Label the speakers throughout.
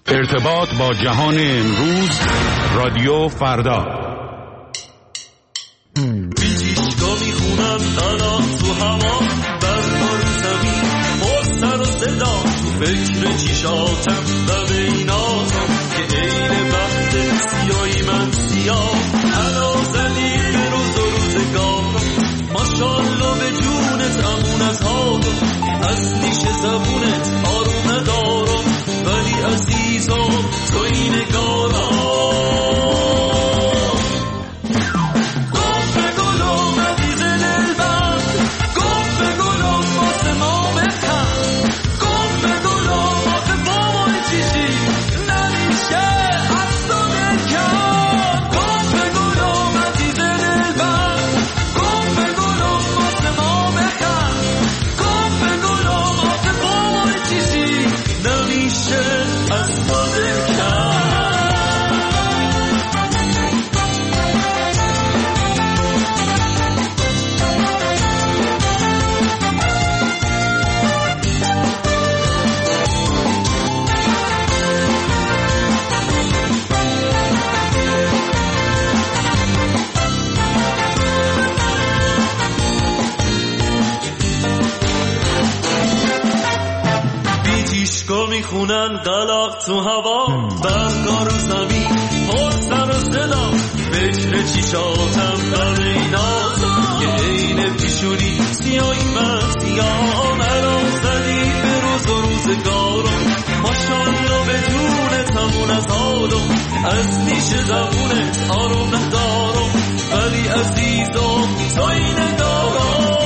Speaker 1: ارتباط با جهان امروز، رادیو فردا.
Speaker 2: بیچیشگاه میخونم تنها تو هوا، برنار زمین مستر و صدا، تو فکر چیشاتم لب این آزم که عین وقت سیایی من سیاه. حالا زدی به روز و روزگارم، ماشالله به جونت امون از حالم، از نیش زبونت آروم ندارم، ولی عزیزم تو این نگارم. میخونن قلق تو هوا، برگار و زمین پر سر و صدا، فکر چیشاتم در این آزم که عین پیشونی سیایی من سیاه. مرا زدی به روز و روزگارم، ماشالله به جونت همون از حالم، از نیش زبونت آروم ندارم، ولی عزیزم تو این ندارم.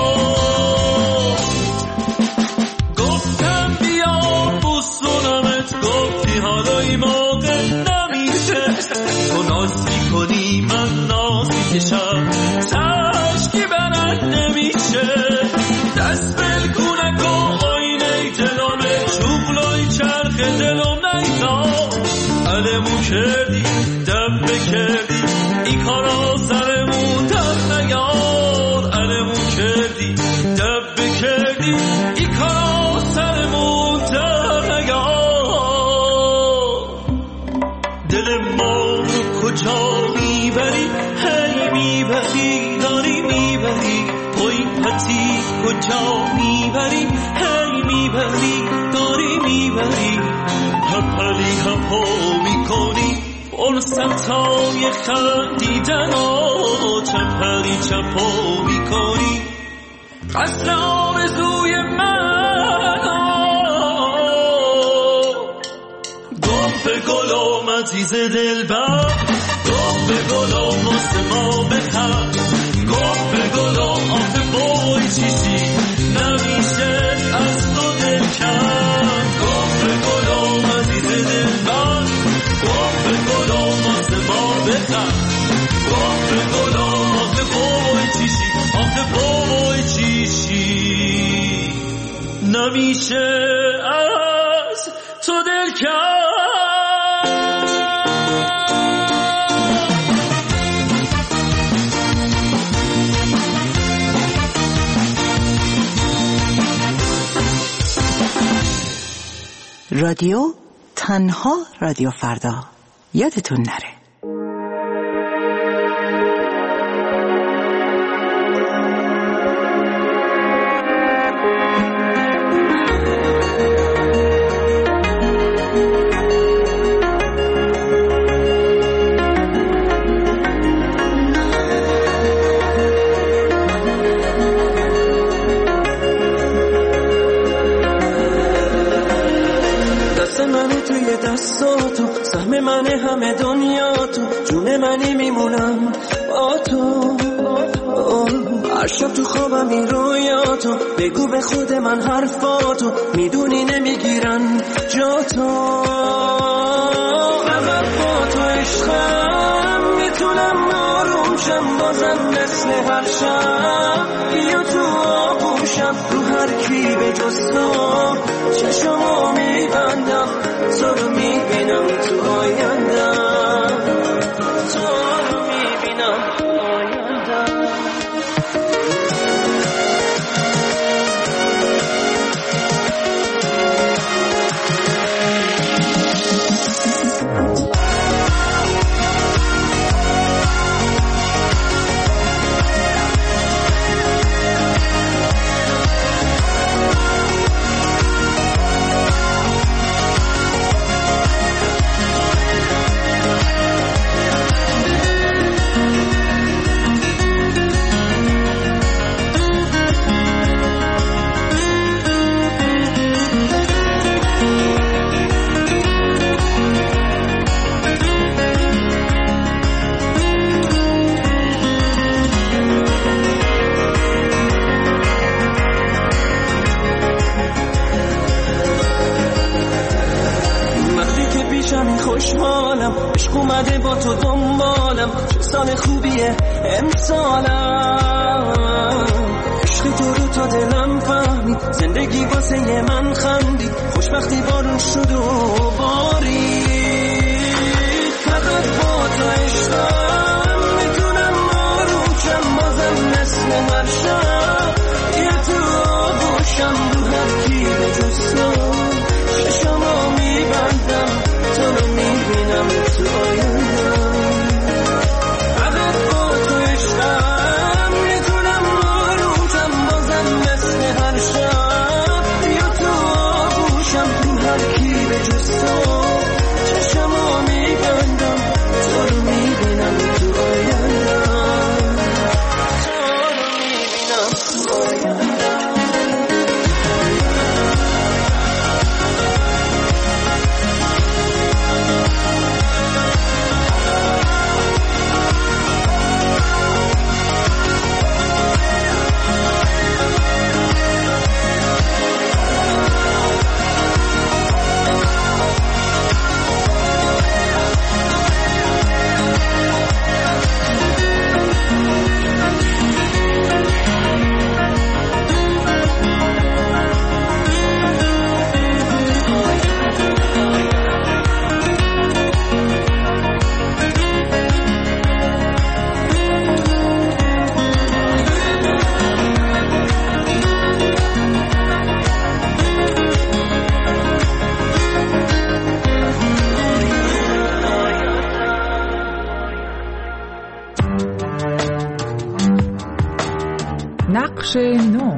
Speaker 2: گفتی حالا این موقع نمیشه، تو ناز میکنی من ناز میکشم، تشکی برد نمیشه، دست بلکونه که آینه دلمه، شغلای چرخ دلم نیزا، علمو کردی دبه کردی این کارا سرمون در نیار، علمو کردی دبه کردی این کارا سرمون در نیار. دل ما رو کجا میبری، هی میبری داری میبری، پای پتی کجا میبری، هی میبری داری میبری، هپلی هپو میکنی فرصتای خندیدن و چپلی چپو میکنی قصر آرزوی من. گم به گلم عزیز دلبر، گم به گلم واسه ما بخند، گم به گلم آخه بای چیزی نمیشه از تو دل کند، گم به گلم عزیز دلبر، گم به گلم واسه ما بخند، گم به گلم آخه بای چیزی، آخه بای چیزی نمیشه از تو دل کند.
Speaker 3: رادیو تنها رادیو فردا، یادتون نره.
Speaker 4: دستاتو سهم من همه دنیا تو، جون منی میمونم با تو، هر شب تو خوابم این رویاتو، بگو به خود من حرفاتو، میدونی نمیگیرن جا تو، فقط با تو عشقم میتونم آروم شم، بازم مثل هر شب یا تو آغوشم، رو هر کی به جز تو چشمو میبندم، تو رو میبینم تو آیندم، تو رو میبینم آیندم. خوشحالم، عشق اومده با تو دنبالم، چه سال خوبیه امسالم. عشق تو رو تا دلم فهمید، زندگی واسه من خندید، خوشبختی بارون شد و بارید. فقط با تو عشقم میتونم آرومشم، بازم مثل هر شب یه تو آغوشم، رو هر کی به جز تو چشمو میبندم، تو رو میبینم تو آیندم. فقط با تو عشقم میتونم آرومشم، بازم مثل هر شب بیا تو آغوشم، رو هر کی به جز تو چشمو میبندم، تو رو میبینم تو آیندم، تو رو میبینم تو آیندم.
Speaker 5: نقش نو.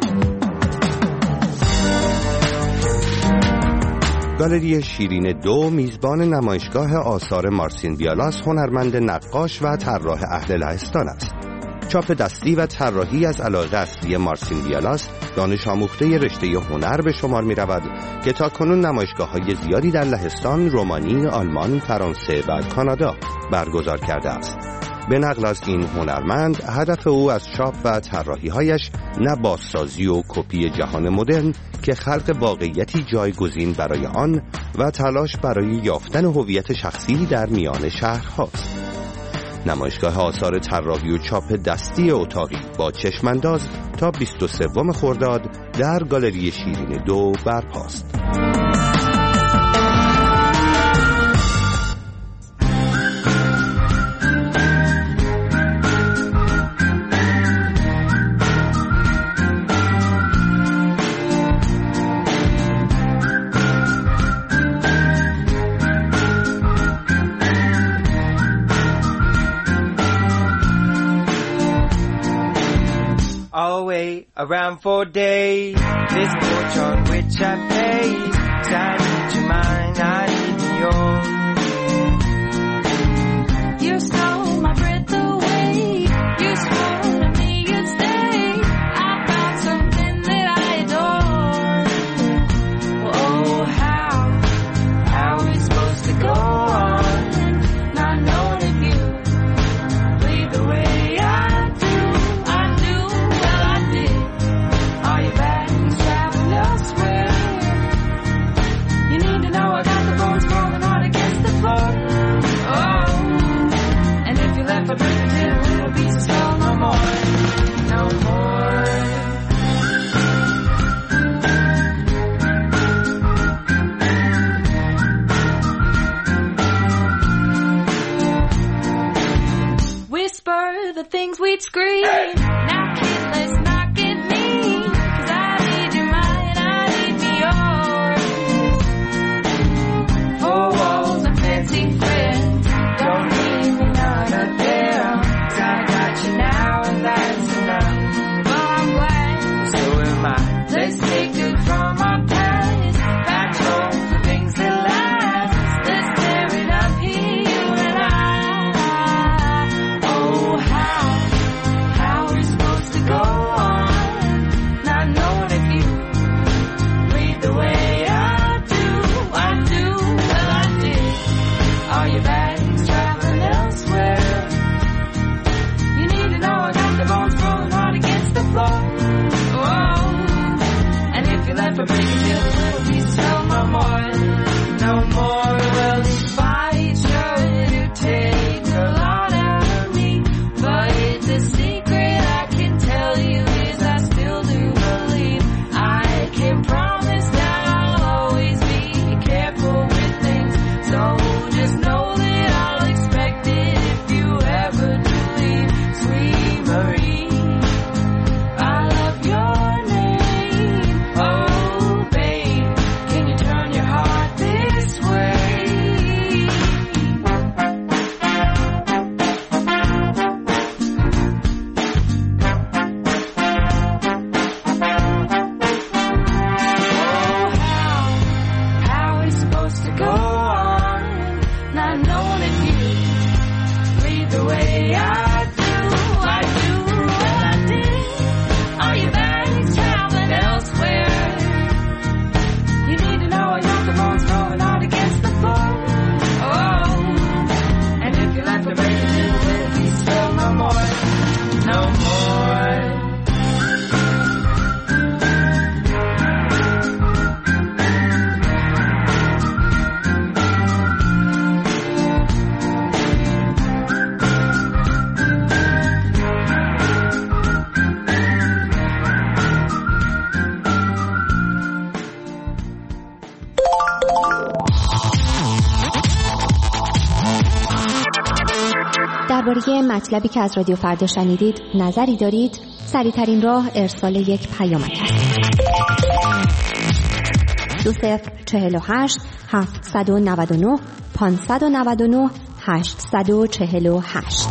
Speaker 6: گالری شیرین 2 میزبان نمایشگاه آثار مارسین بیالاس، هنرمند نقاش و طراح اهل لهستان است. چاپ دستی و طراحی از علاقه اصلی مارسین بیالاس، دانش آموخته رشته هنر به شمار می رود که تاکنون نمایشگاه‌های زیادی در لهستان، رومانی، آلمان، فرانسه و کانادا برگزار کرده است. به نقل از این هنرمند، هدف او از چاپ و طراحی‌هایش نه بازسازی و کپی جهان مدرن که خلق واقعیتی جایگزین برای آن و تلاش برای یافتن هویت شخصی در میان شهرهاست. نمایشگاه آثار طراحی و چاپ دستی اتاقی با چشمانداز تا 23 خرداد در گالری شیرین 2 برپاست.
Speaker 7: I'll wait around for days, this porch on which I paid, 'cause I need your mind, I need yours.
Speaker 8: You stole my breath away, you swore to me you'd stay, I found something that I adore. Oh, how are we supposed to go on, not knowing if you bleed the way I do, well I did. Are you back and traveling elsewhere? You need to know I got the bones falling hard against the floor. Oh, and if you left my bridge in a little piece of stone, no more, no more. Whisper the things we'd scream. Now kid, let's not get mean, 'cause I need your mind, I need me yours. Four walls and fancy friends,
Speaker 7: Don't leave me none of them, 'cause I got you now and that's enough.
Speaker 8: but I'm glad.
Speaker 7: So am I.
Speaker 8: Let's take good from our past, back home for things that last. Let's tear it up here, you and I. Oh, how are we
Speaker 9: درباره مطلبی که از رادیو فردا شنیدید نظری دارید؟ سریع‌ترین راه ارسال یک پیامک است. 2048 799 599 848.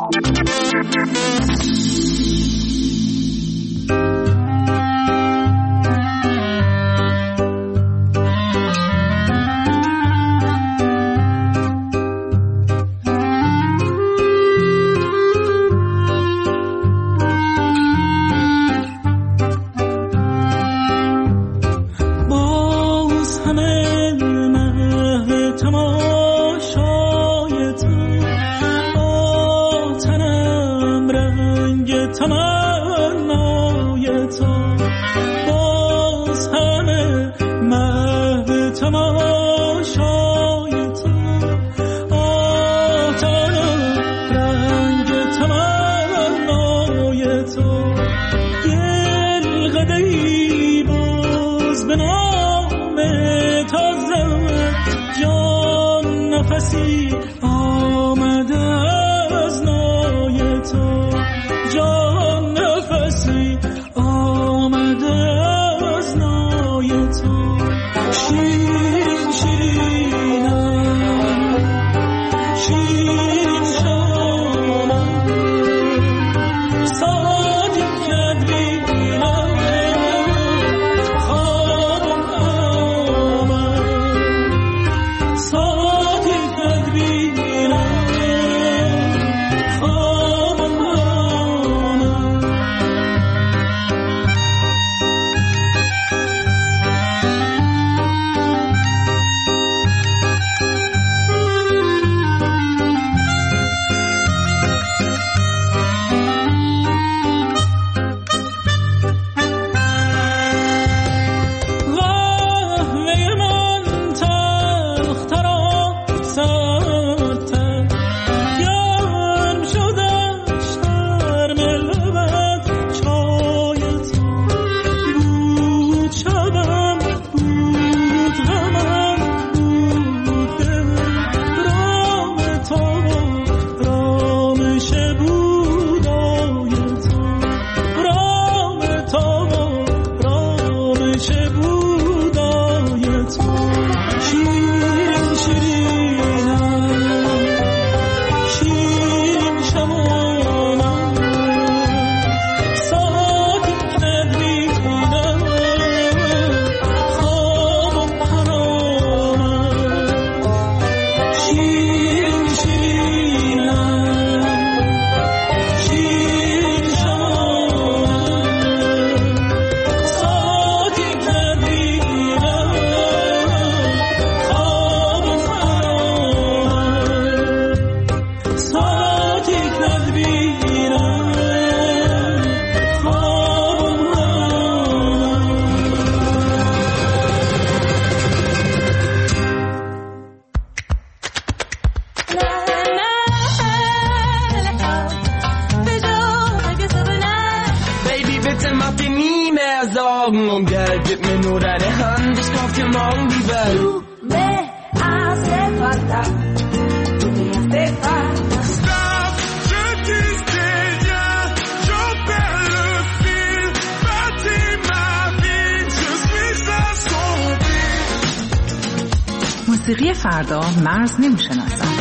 Speaker 5: موسیقی فردا مرز نمی‌شناسد.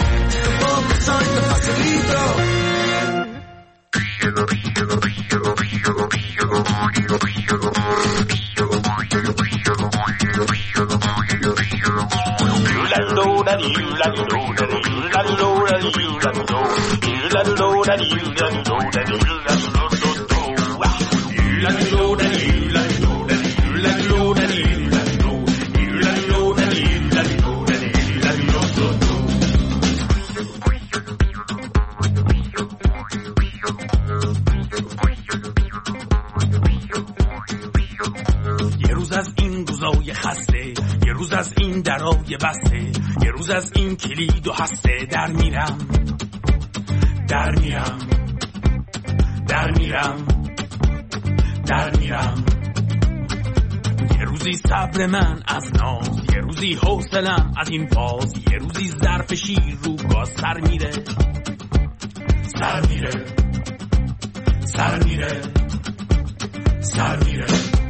Speaker 2: بسته یه روز از این کلید و هسته در میرم یه روزی صبر من از ناز، یه روز
Speaker 10: روزی حوصلم از این باز، یه روزی ظرف شیر رو گاز سر میره سر میره سر میره سر میره.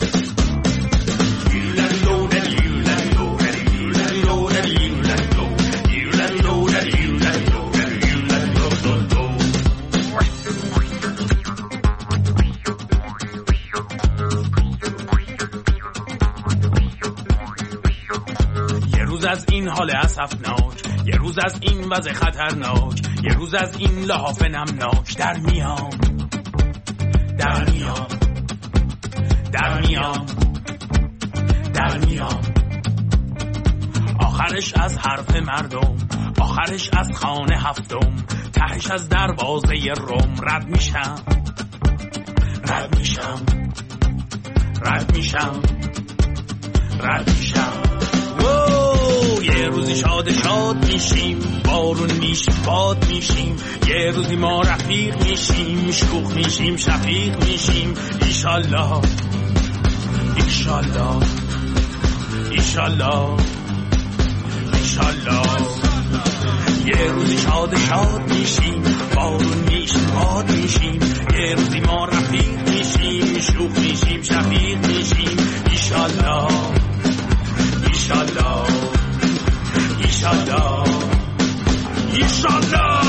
Speaker 10: یه روز از این حال اسفناک، یه روز از این وضع خطرناک، یه روز از این لحاف نمناک در میام در میام در میام در میام. آخرش از حرف مردم، آخرش از خانه هفتم، تهش از دروازه روم رد میشم رد میشم رد میشم رد میشم. یه روزی شاد شاد میشیم، بارون میشیم باد میشیم، یه روزی ما رفیق میشیم، شوخ میشیم شفیق میشیم. ایشالله ایشالله ایشالله ایشالله. یه روزی شاد شاد میشیم، بارون میشیم باد میشیم، یه روزی ما رفیق میشیم، شوخ میشیم شفیق میشیم. ایشالله ایشالله ایشالله ایشالله.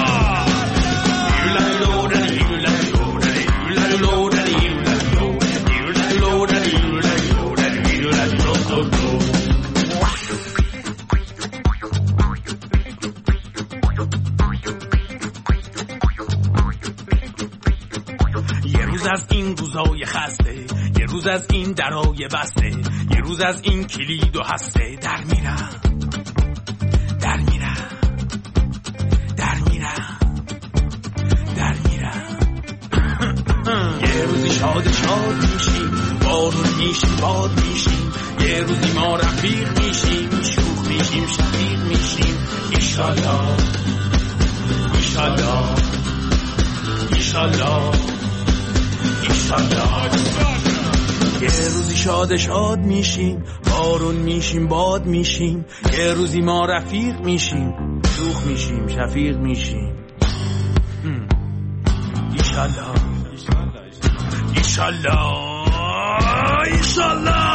Speaker 10: یه روز از این روزای خسته، یه روز از این درای بسته، یه روز از این کلید و هسته در میرم در میرم در میرم در میرم. یه روزی شاد شاد میشیم، بارون میشیم باد میشیم، یه روزی ما رفیق میشیم، شوخ میشیم شفیق میشیم. ایشالله ایشالله ایشالله ایشالله. یه روزی شاد شاد میشیم، بارون میشیم باد میشیم، یه روزی ما رفیق میشیم، شوخ میشیم شفیق میشیم. ایشالله ایشالله ایشالله.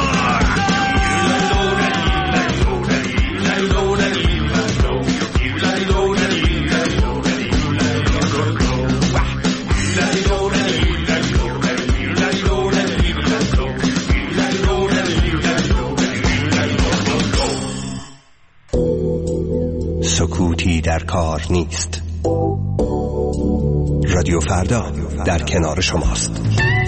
Speaker 6: سکوتی در کار نیست. رادیو فردا در کنار شماست.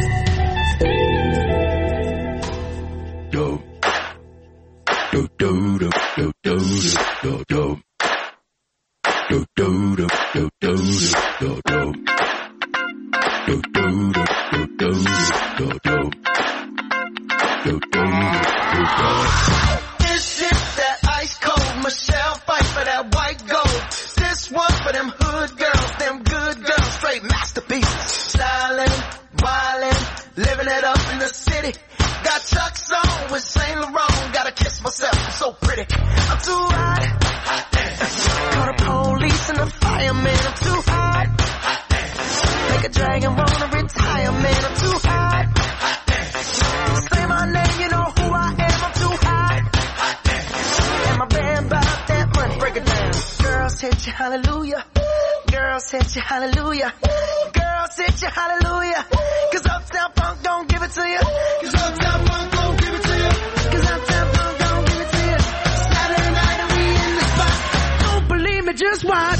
Speaker 4: Hallelujah, girls hit you hallelujah, girls hit you hallelujah, 'cause Uptown Funk don't give it to you, 'cause Uptown Funk don't give it to you, 'cause Uptown Funk don't give it to you. Saturday night and we in the spot, don't believe me, just watch.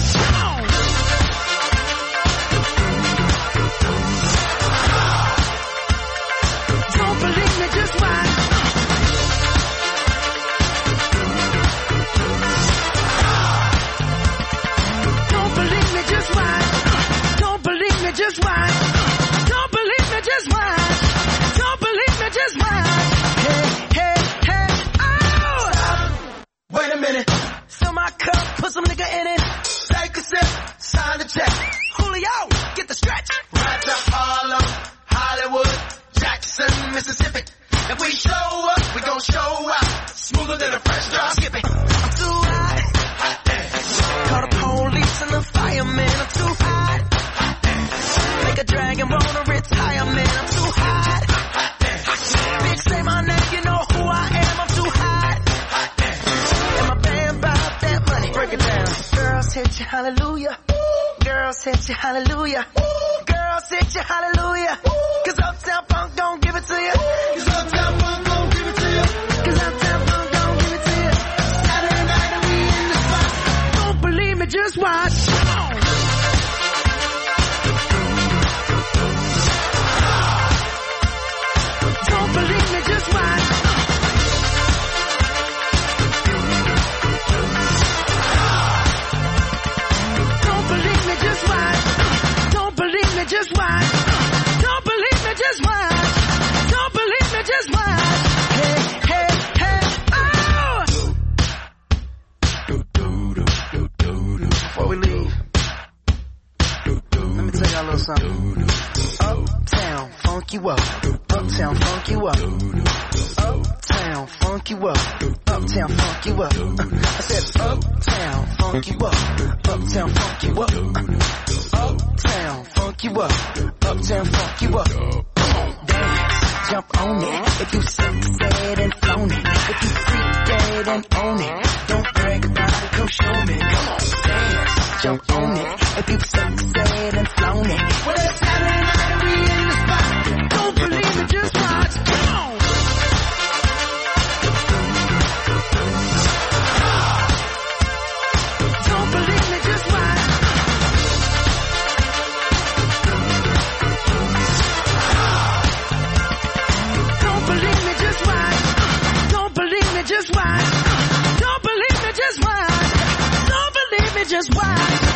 Speaker 4: Don't believe me, just watch. Just watch. Don't believe me, just watch. Don't believe me, just watch. Don't believe me, just watch. Hey, hey, hey, oh! Stop. Wait a minute. Fill my cup, put some nigga in it. Take a sip, sign the check. Julio, get the stretch. Right to Harlem, Hollywood, Jackson, Mississippi. If we show up, we gon' show out. Smoother than a fresh drop. Skip it. I'm too hot. Hot dance. Call the police and the fireman. I'm too hot. Hot dance. Make a dragon wanna retire, man. I'm too hot. Hot dance. Bitch, say my name, you know who I am. I'm too hot. Hot dance. And my band bought that money. Break it down. Girls hit you, hallelujah. Girls hit you, hallelujah. Girls hit you, hallelujah. Cause Uptown Funk don't give it to you. Cause Uptown Funk don't give it to you. Cause Uptown Funk don't give it to you. Saturday night and we in the spot. Don't believe me, just watch. Don't believe me, just watch. Don't believe me, just watch. Don't believe me, just watch. Don't believe me, just watch. Don't believe me, just watch. Hey, hey, hey, oh! Before we leave, let me tell y'all a little something. Uptown, funk you up. Uptown, funk you up. Uptown, funk you up. Uptown, funk you up. I said uptown, funk you up. Uptown, funk you up. Uptown, funk you up. Uptown, funk you up. Dance, jump on it. If you sick, said and flown it. If you freak dead and own it. Don't brag about it, come show me. Come on, dance, jump on it. If you sick, said and flown it. Well, it's Saturday night and we in the spot. Don't believe it, just watch. Come on. Don't believe me, just watch. Don't believe me, just watch. Don't believe me, just watch. Don't believe me, just watch. Don't believe me, just watch.